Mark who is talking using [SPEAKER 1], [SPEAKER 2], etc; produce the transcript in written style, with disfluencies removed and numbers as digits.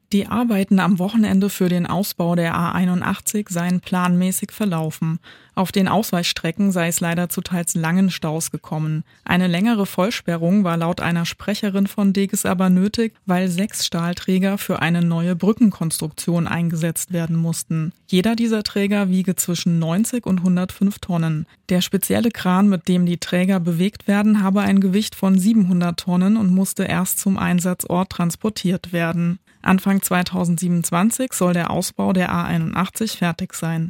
[SPEAKER 1] Die Arbeiten am Wochenende für den Ausbau der A81 seien planmäßig verlaufen. Auf den Ausweichstrecken sei es leider zu teils langen Staus gekommen. Eine längere Vollsperrung war laut einer Sprecherin von Deges aber nötig, weil 6 Stahlträger für eine neue Brückenkonstruktion eingesetzt werden mussten. Jeder dieser Träger wiege zwischen 90 und 105 Tonnen. Der spezielle Kran, mit dem die Träger bewegt werden, habe ein Gewicht von 700 Tonnen und musste erst zum Einsatzort transportiert werden. Anfang 2027 soll der Ausbau der A81 fertig sein.